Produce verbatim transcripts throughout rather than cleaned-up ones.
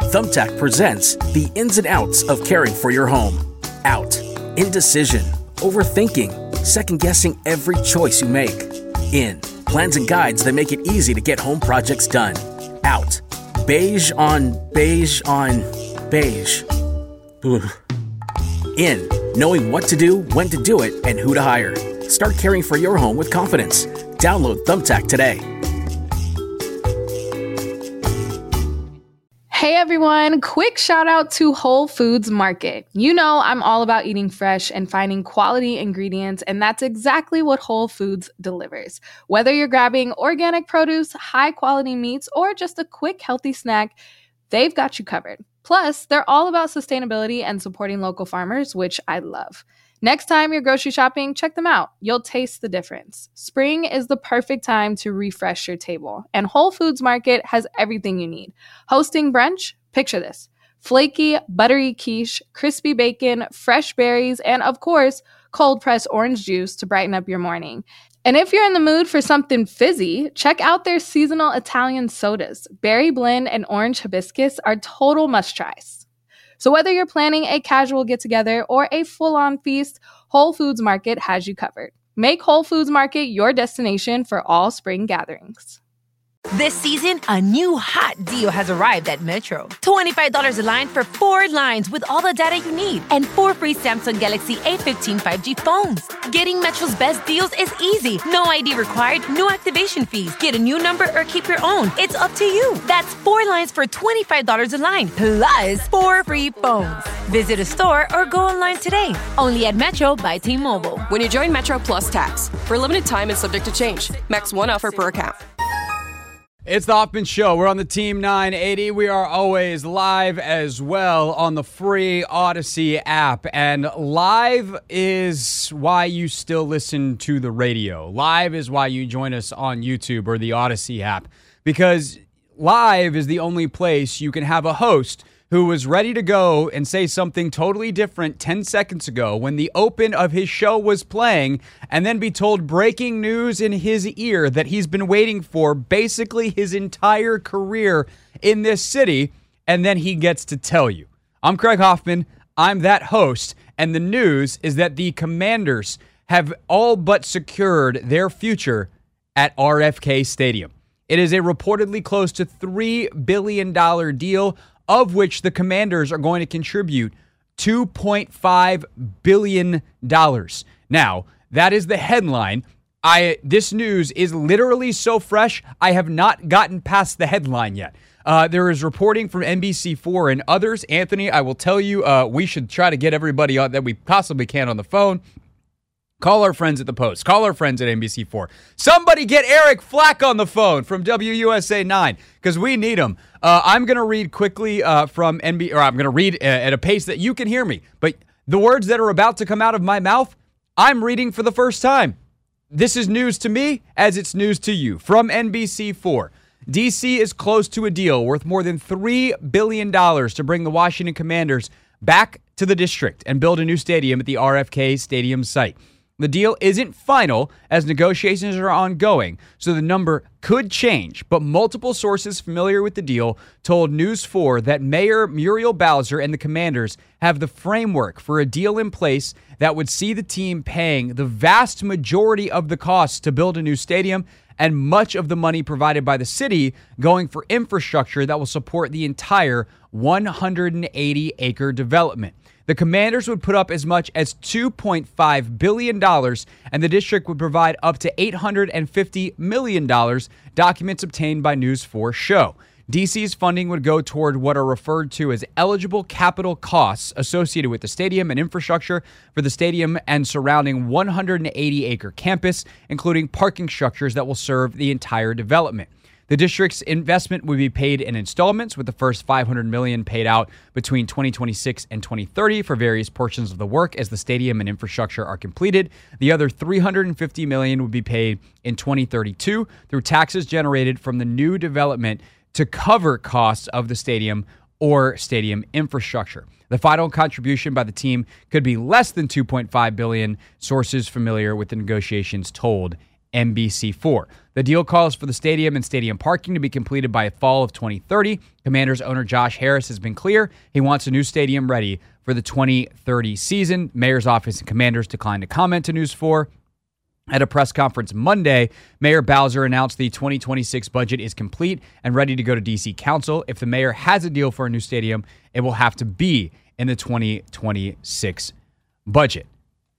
Thumbtack presents the ins and outs of caring for your home. Out. Indecision. Overthinking. Second-guessing every choice you make. In. Plans and guides that make it easy to get home projects done. Out. Beige on beige on beige. Ugh. In. Knowing what to do, when to do it, and who to hire. Start caring for your home with confidence. Download Thumbtack today. Hey everyone, quick shout out to Whole Foods Market. You know I'm all about eating fresh and finding quality ingredients, and that's exactly what Whole Foods delivers. Whether you're grabbing organic produce, high quality meats, or just a quick healthy snack, they've got you covered. Plus, they're all about sustainability and supporting local farmers, which I love. Next time you're grocery shopping, check them out. You'll taste the difference. Spring is the perfect time to refresh your table, and Whole Foods Market has everything you need. Hosting brunch? Picture this. Flaky, buttery quiche, crispy bacon, fresh berries, and of course, cold-pressed orange juice to brighten up your morning. And if you're in the mood for something fizzy, check out their seasonal Italian sodas. Berry blend and orange hibiscus are total must-tries. So whether you're planning a casual get-together or a full-on feast, Whole Foods Market has you covered. Make Whole Foods Market your destination for all spring gatherings. This season, a new hot deal has arrived at Metro. twenty-five dollars a line for four lines with all the data you need and four free Samsung Galaxy A fifteen five G phones. Getting Metro's best deals is easy. No I D required, no activation fees. Get a new number or keep your own. It's up to you. That's four lines for twenty-five dollars a line, plus four free phones. Visit a store or go online today. Only at Metro by T-Mobile. When you join Metro Plus Tax, for a limited time and subject to change. Max one offer per account. It's the Hoffman Show. We're on the Team nine eighty. We are always live as well on the free Odyssey app. And live is why you still listen to the radio. Live is why you join us on YouTube or the Odyssey app. Because live is the only place you can have a host who was ready to go and say something totally different ten seconds ago when the open of his show was playing, and then be told breaking news in his ear that he's been waiting for basically his entire career in this city, and then he gets to tell you. I'm Craig Hoffman. I'm that host, and the news is that the Commanders have all but secured their future at R F K Stadium. It is a reportedly close to three billion dollars deal, of which the Commanders are going to contribute two point five billion dollars. Now, that is the headline. I This news is literally so fresh, I have not gotten past the headline yet. Uh, there is reporting from N B C four and others. Anthony, I will tell you, uh, we should try to get everybody on that we possibly can on the phone. Call our friends at the Post. Call our friends at N B C four. Somebody get Eric Flack on the phone from W U S A nine, because we need him. Uh, I'm going to read quickly uh, from N B C, or I'm going to read at a pace that you can hear me. But the words that are about to come out of my mouth, I'm reading for the first time. This is news to me as it's news to you. From N B C four, D C is close to a deal worth more than three billion dollars to bring the Washington Commanders back to the district and build a new stadium at the R F K Stadium site. The deal isn't final as negotiations are ongoing, so the number could change, but multiple sources familiar with the deal told News four that Mayor Muriel Bowser and the Commanders have the framework for a deal in place that would see the team paying the vast majority of the costs to build a new stadium and much of the money provided by the city going for infrastructure that will support the entire one hundred eighty acre development. The Commanders would put up as much as two point five billion dollars, and the district would provide up to eight hundred fifty million dollars, documents obtained by News four show. D C's funding would go toward what are referred to as eligible capital costs associated with the stadium and infrastructure for the stadium and surrounding one hundred eighty acre campus, including parking structures that will serve the entire development. The district's investment would be paid in installments, with the first five hundred million dollars paid out between twenty twenty-six and twenty thirty for various portions of the work as the stadium and infrastructure are completed. The other three hundred fifty million dollars would be paid in twenty thirty-two through taxes generated from the new development to cover costs of the stadium or stadium infrastructure. The final contribution by the team could be less than two point five billion dollars, sources familiar with the negotiations told N B C four. The deal calls for the stadium and stadium parking to be completed by fall of twenty thirty. Commanders owner Josh Harris has been clear he wants a new stadium ready for the twenty thirty season. Mayor's office and Commanders declined to comment to News four. At a press conference Monday, Mayor Bowser announced the twenty twenty-six budget is complete and ready to go to D C Council. If the mayor has a deal for a new stadium, it will have to be in the twenty twenty-six budget.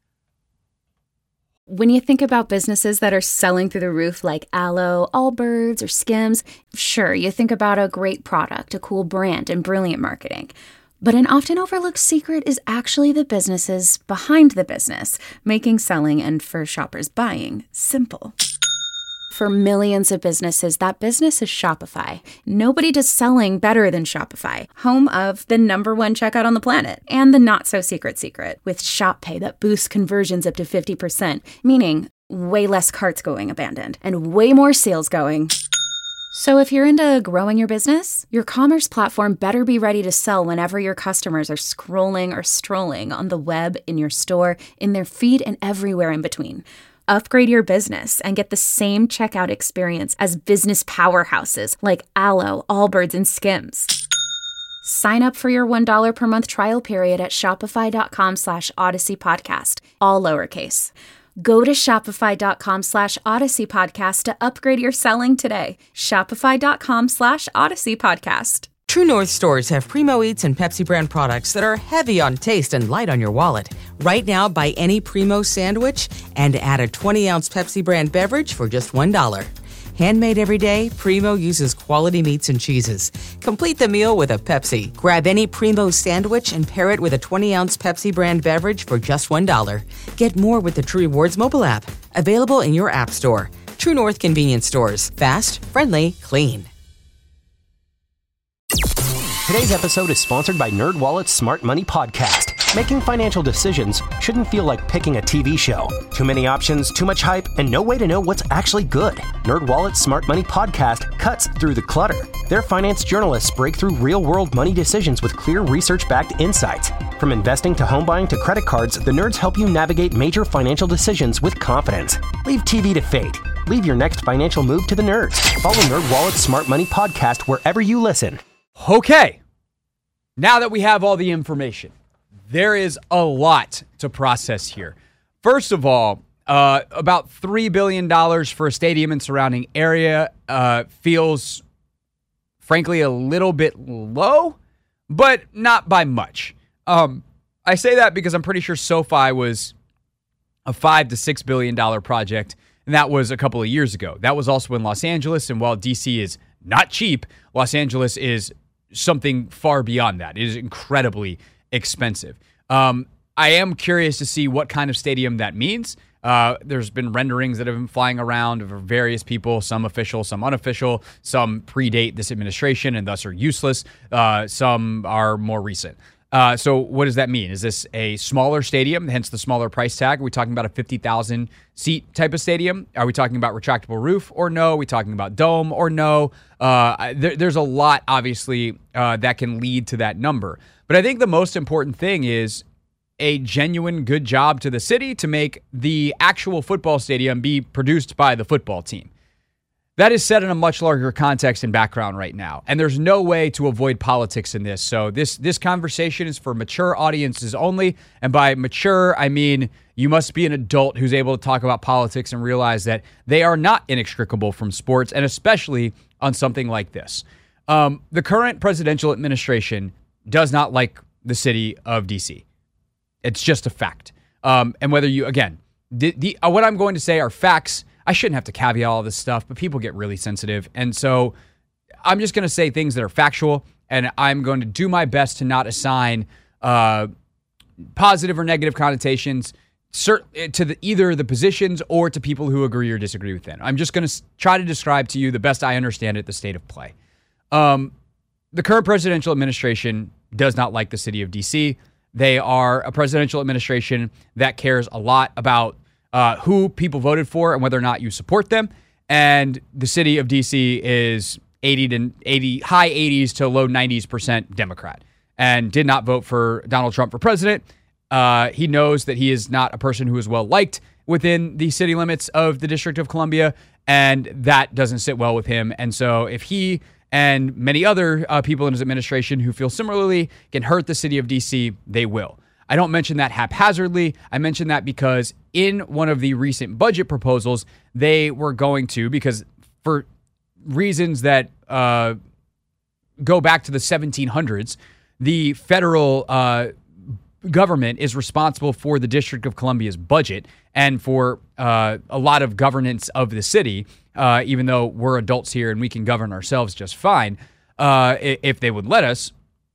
When you think about businesses that are selling through the roof like Aloe, Allbirds, or Skims, sure, you think about a great product, a cool brand, and brilliant marketing. But an often overlooked secret is actually the businesses behind the business, making selling and, for shoppers, buying simple. For millions of businesses, that business is Shopify. Nobody does selling better than Shopify, home of the number one checkout on the planet and the not-so-secret secret with Shop Pay that boosts conversions up to fifty percent, meaning way less carts going abandoned and way more sales going. So if you're into growing your business, your commerce platform better be ready to sell whenever your customers are scrolling or strolling on the web, in your store, in their feed, and everywhere in between. Upgrade your business and get the same checkout experience as business powerhouses like Aloe, Allbirds, and Skims. Sign up for your one dollar per month trial period at shopify.com slash Odyssey Podcast, all lowercase. Go to shopify.com slash Odyssey Podcast to upgrade your selling today. Shopify.com slash Odyssey Podcast. True North stores have Primo Eats and Pepsi brand products that are heavy on taste and light on your wallet. Right now, buy any Primo sandwich and add a twenty ounce Pepsi brand beverage for just one dollar. Handmade every day, Primo uses quality meats and cheeses. Complete the meal with a Pepsi. Grab any Primo sandwich and pair it with a twenty ounce Pepsi brand beverage for just one dollar. Get more with the True Rewards mobile app. Available in your app store. True North convenience stores. Fast, friendly, clean. Today's episode is sponsored by NerdWallet's Smart Money Podcast. Making financial decisions shouldn't feel like picking a T V show. Too many options, too much hype, and no way to know what's actually good. NerdWallet's Smart Money Podcast cuts through the clutter. Their finance journalists break through real-world money decisions with clear research-backed insights. From investing to home buying to credit cards, the nerds help you navigate major financial decisions with confidence. Leave T V to fate. Leave your next financial move to the nerds. Follow NerdWallet's Smart Money Podcast wherever you listen. Okay, now that we have all the information, there is a lot to process here. First of all, uh, about three billion dollars for a stadium and surrounding area uh, feels, frankly, a little bit low, but not by much. Um, I say that because I'm pretty sure SoFi was a five to six billion dollar project, and that was a couple of years ago. That was also in Los Angeles, and while D C is not cheap, Los Angeles is something far beyond that. It is incredibly expensive. Um, I am curious to see what kind of stadium that means. Uh, there's been renderings that have been flying around of various people, some official, some unofficial. Some predate this administration and thus are useless. Uh, some are more recent. Uh, so what does that mean? Is this a smaller stadium, hence the smaller price tag? Are we talking about a fifty thousand seat type of stadium? Are we talking about retractable roof or no? Are we talking about dome or no? Uh, there, there's a lot, obviously, uh, that can lead to that number. But I think the most important thing is a genuine good job to the city to make the actual football stadium be produced by the football team. That is set in a much larger context and background right now, and there's no way to avoid politics in this. So this this conversation is for mature audiences only, and by mature, I mean you must be an adult who's able to talk about politics and realize that they are not inextricable from sports, and especially on something like this. Um, the current presidential administration does not like the city of D C. It's just a fact. Um, and whether you, again, the, the, uh, what I'm going to say are facts. I shouldn't have to caveat all this stuff, but people get really sensitive. And so I'm just going to say things that are factual, and I'm going to do my best to not assign uh, positive or negative connotations cert- to the, either the positions or to people who agree or disagree with them. I'm just going to try to describe to you the best I understand it, the state of play. Um, the current presidential administration does not like the city of D C. They are a presidential administration that cares a lot about Uh, who people voted for and whether or not you support them. And the city of D C is eighty to eighty, high eighties to low nineties percent Democrat, and did not vote for Donald Trump for president. Uh, he knows that he is not a person who is well liked within the city limits of the District of Columbia, and that doesn't sit well with him. And so if he and many other uh, people in his administration who feel similarly can hurt the city of D C, they will. I don't mention that haphazardly. I mention that because in one of the recent budget proposals, they were going to, because for reasons that uh, go back to the seventeen hundreds, the federal uh, government is responsible for the District of Columbia's budget and for uh, a lot of governance of the city, uh, even though we're adults here and we can govern ourselves just fine, uh, if they would let us.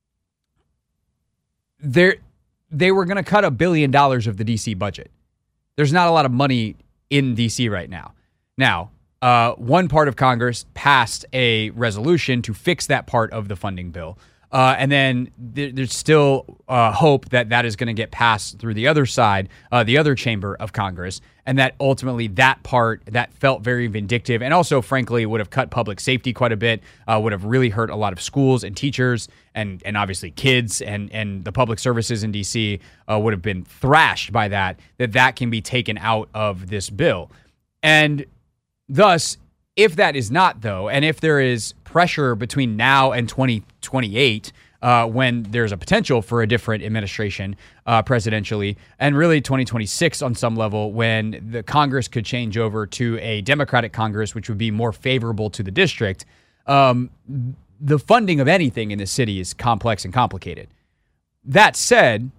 There, they were going to cut a billion dollars of the D C budget. There's not a lot of money in D C right now. Now, uh, one part of Congress passed a resolution to fix that part of the funding bill. Uh, and then th- there's still uh, hope that that is going to get passed through the other side, uh, the other chamber of Congress, and that ultimately that part that felt very vindictive and also, frankly, would have cut public safety quite a bit, uh, would have really hurt a lot of schools and teachers and and obviously kids and, and the public services in D C uh, would have been thrashed by that, that that can be taken out of this bill. And thus, if that is not, though, and if there is pressure between now and twenty twenty-eight, uh, when there's a potential for a different administration uh, presidentially, and really twenty twenty-six on some level, when the Congress could change over to a Democratic Congress, which would be more favorable to the district, um, the funding of anything in the city is complex and complicated. That said,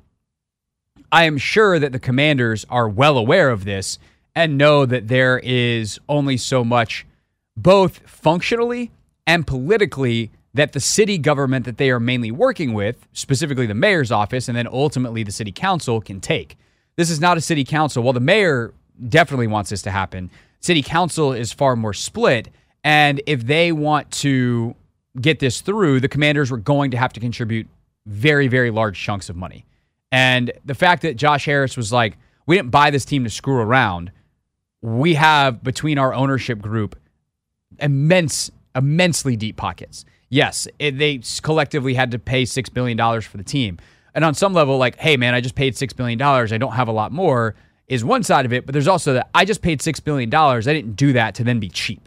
I am sure that the commanders are well aware of this and know that there is only so much, both functionally and politically, that the city government that they are mainly working with, specifically the mayor's office and then ultimately the city council, can take. This is not a city council. While the mayor definitely wants this to happen, city council is far more split. And if they want to get this through, the commanders were going to have to contribute very, very large chunks of money. And the fact that Josh Harris was like, we didn't buy this team to screw around. We have, between our ownership group, immense, immensely deep pockets. Yes, it, they collectively had to pay six billion dollars for the team. And on some level, like, hey, man, I just paid six billion dollars. I don't have a lot more, is one side of it. But there's also that I just paid six billion dollars. I didn't do that to then be cheap.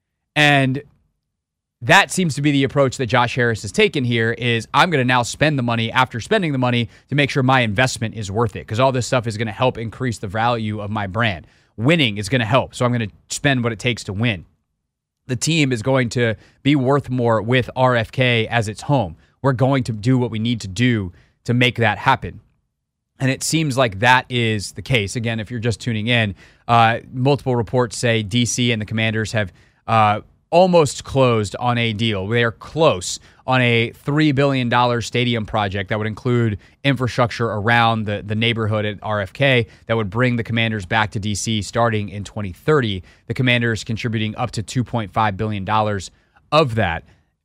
And that seems to be the approach that Josh Harris has taken here, is I'm going to now spend the money after spending the money to make sure my investment is worth it, because all this stuff is going to help increase the value of my brand. Winning is going to help, so I'm going to spend what it takes to win. The team is going to be worth more with R F K as its home. We're going to do what we need to do to make that happen. And it seems like that is the case. Again, if you're just tuning in, uh, multiple reports say D C and the Commanders have uh, almost closed on a deal. They are close on a three billion dollars stadium project that would include infrastructure around the, the neighborhood at R F K that would bring the Commanders back to D C starting in twenty thirty. The Commanders contributing up to two point five billion dollars of that.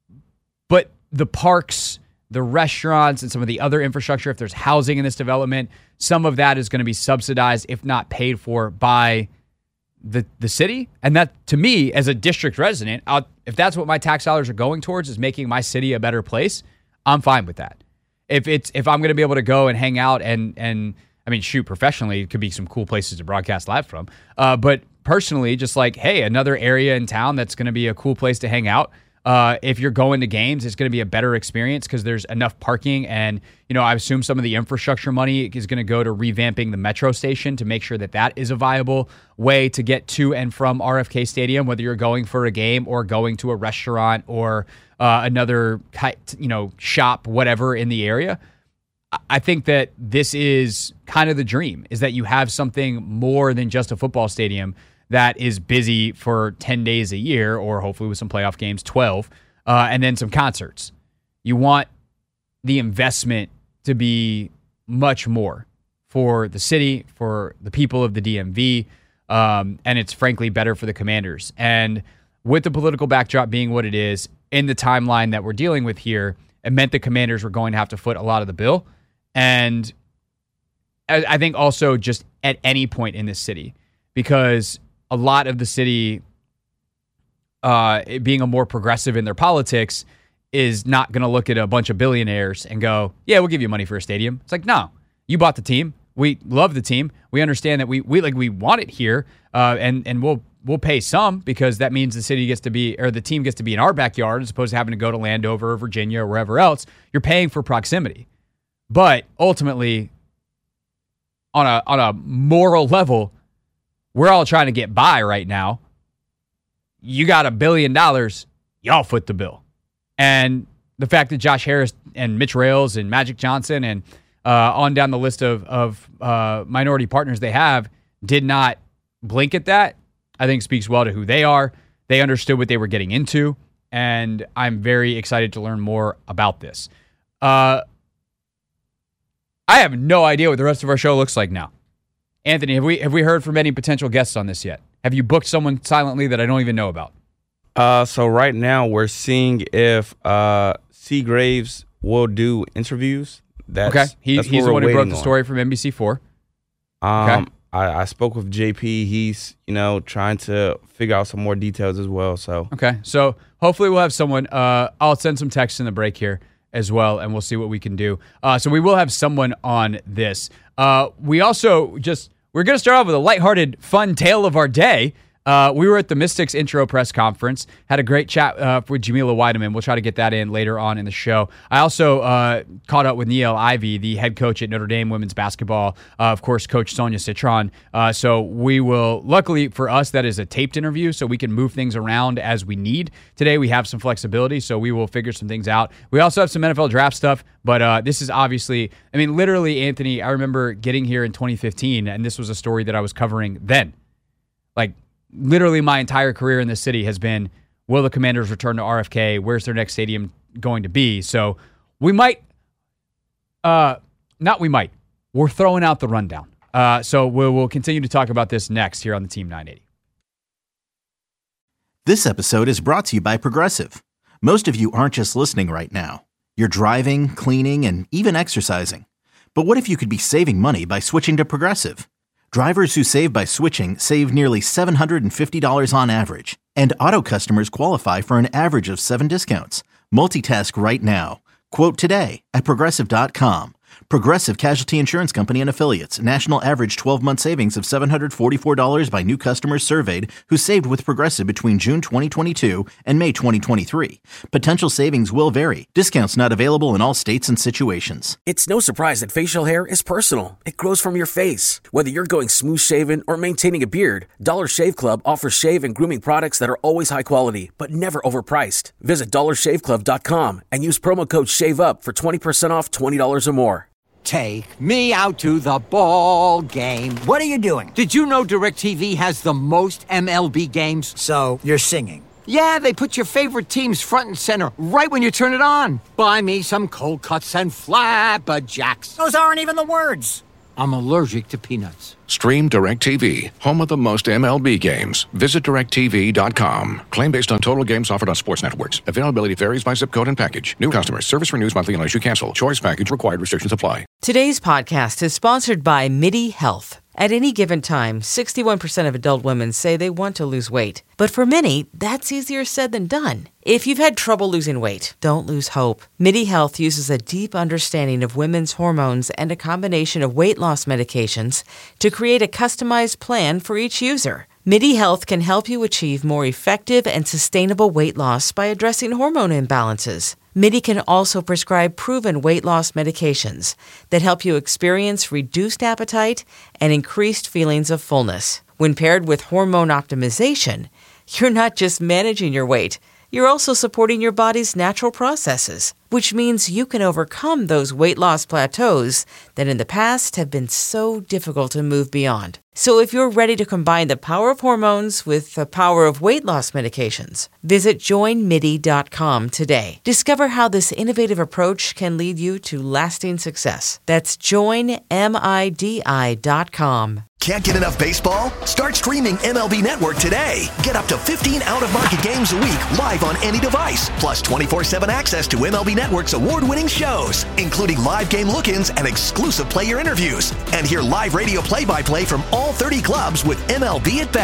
But the parks, the restaurants, and some of the other infrastructure, if there's housing in this development, some of that is going to be subsidized, if not paid for, by the the city. And that, to me, as a district resident, I'll, if that's what my tax dollars are going towards, is making my city a better place, I'm fine with that. If it's if I'm going to be able to go and hang out and and I mean, shoot, professionally, it could be some cool places to broadcast live from. Uh, but personally, just like, hey, another area in town that's going to be a cool place to hang out. Uh, if you're going to games, it's going to be a better experience because there's enough parking. And, you know, I assume some of the infrastructure money is going to go to revamping the metro station to make sure that that is a viable way to get to and from R F K Stadium, whether you're going for a game or going to a restaurant or uh, another, you know, shop, whatever in the area. I think that this is kind of the dream, is that you have something more than just a football stadium that is busy for ten days a year, or hopefully with some playoff games, twelve, uh, and then some concerts. You want the investment to be much more for the city, for the people of the D M V, um, and it's frankly better for the Commanders. And with the political backdrop being what it is, in the timeline that we're dealing with here, it meant the Commanders were going to have to foot a lot of the bill. And I think also just at any point in this city, because a lot of the city uh, being a more progressive in their politics is not going to look at a bunch of billionaires and go, yeah, we'll give you money for a stadium. It's like, no, you bought the team. We love the team. We understand that we we like we want it here, uh, and and we'll we'll pay some because that means the city gets to be or the team gets to be in our backyard as opposed to having to go to Landover or Virginia or wherever else. You're paying for proximity, but ultimately, on a on a moral level, we're all trying to get by right now. You got a billion dollars, y'all foot the bill, and the fact that Josh Harris and Mitch Rales and Magic Johnson and Uh, on down the list of, of uh, minority partners they have, did not blink at that, I think speaks well to who they are. They understood what they were getting into, and I'm very excited to learn more about this. Uh, I have no idea what the rest of our show looks like now. Anthony, have we have we heard from any potential guests on this yet? Have you booked someone silently that I don't even know about? Uh, so right now we're seeing if uh, C. Graves will do interviews. That's, okay, he, that's he's the one who broke the on. story from N B C four. Um, okay. I, I spoke with J P. He's, you know, trying to figure out some more details as well. So okay, so hopefully we'll have someone. Uh, I'll send some texts in the break here as well, and we'll see what we can do. Uh, so we will have someone on this. Uh, we also just we're going to start off with a lighthearted, fun tale of our day. Uh, we were at the Mystics intro press conference, had a great chat uh, with Jamila Weideman. We'll try to get that in later on in the show. I also uh, caught up with Niele Ivey, the head coach at Notre Dame women's basketball. Uh, of course, Coach Sonia Citron. Uh, so we will, luckily for us, that is a taped interview, so we can move things around as we need. Today we have some flexibility, so we will figure some things out. We also have some N F L draft stuff, but uh, this is obviously, I mean, literally, Anthony, I remember getting here in twenty fifteen, and this was a story that I was covering then. Like, literally my entire career in this city has been, will the Commanders return to R F K? Where's their next stadium going to be? So we might, uh, not we might, we're throwing out the rundown. Uh, so we'll, we'll continue to talk about this next here on the Team nine eighty. This episode is brought to you by Progressive. Most of you aren't just listening right now. You're driving, cleaning, and even exercising. But what if you could be saving money by switching to Progressive? Drivers who save by switching save nearly seven hundred fifty dollars on average, and auto customers qualify for an average of seven discounts. Multitask right now. Quote today at Progressive dot com. Progressive Casualty Insurance Company and Affiliates. National average twelve-month savings of seven hundred forty-four dollars by new customers surveyed who saved with Progressive between June twenty twenty-two and May twenty twenty-three. Potential savings will vary. Discounts not available in all states and situations. It's no surprise that facial hair is personal. It grows from your face. Whether you're going smooth shaven or maintaining a beard, Dollar Shave Club offers shave and grooming products that are always high quality, but never overpriced. Visit dollar shave club dot com and use promo code SHAVEUP for twenty percent off twenty dollars or more. Take me out to the ball game. What are you doing? Did you know DirecTV has the most M L B games? So, you're singing? Yeah, they put your favorite teams front and center right when you turn it on. Buy me some cold cuts and flapjacks. Those aren't even the words. I'm allergic to peanuts. Stream DirecTV, home of the most M L B games. Visit direct t v dot com. Claim based on total games offered on sports networks. Availability varies by zip code and package. New customers. Service renews monthly unless you cancel. Choice package required. Restrictions apply. Today's podcast is sponsored by MIDI Health. At any given time, sixty-one percent of adult women say they want to lose weight. But for many, that's easier said than done. If you've had trouble losing weight, don't lose hope. MIDI Health uses a deep understanding of women's hormones and a combination of weight loss medications to create a customized plan for each user. MIDI Health can help you achieve more effective and sustainable weight loss by addressing hormone imbalances. MIDI can also prescribe proven weight loss medications that help you experience reduced appetite and increased feelings of fullness. When paired with hormone optimization, you're not just managing your weight, you're also supporting your body's natural processes, which means you can overcome those weight loss plateaus that in the past have been so difficult to move beyond. So if you're ready to combine the power of hormones with the power of weight loss medications, visit join midi dot com today. Discover how this innovative approach can lead you to lasting success. That's join midi dot com. Can't get enough baseball? Start streaming M L B Network today. Get up to fifteen out-of-market games a week live on any device, plus twenty-four seven access to M L B Network's award-winning shows, including live game look-ins and exclusive player interviews. And hear live radio play-by-play from all thirty clubs with M L B at Bat.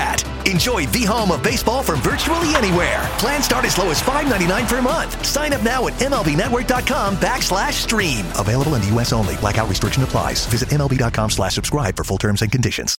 Enjoy the home of baseball from virtually anywhere. Plans start as low as five ninety-nine per month. Sign up now at M L B Network dot com backslash stream. Available in the U S only. Blackout restriction applies. Visit M L B dot com slash subscribe for full terms and conditions.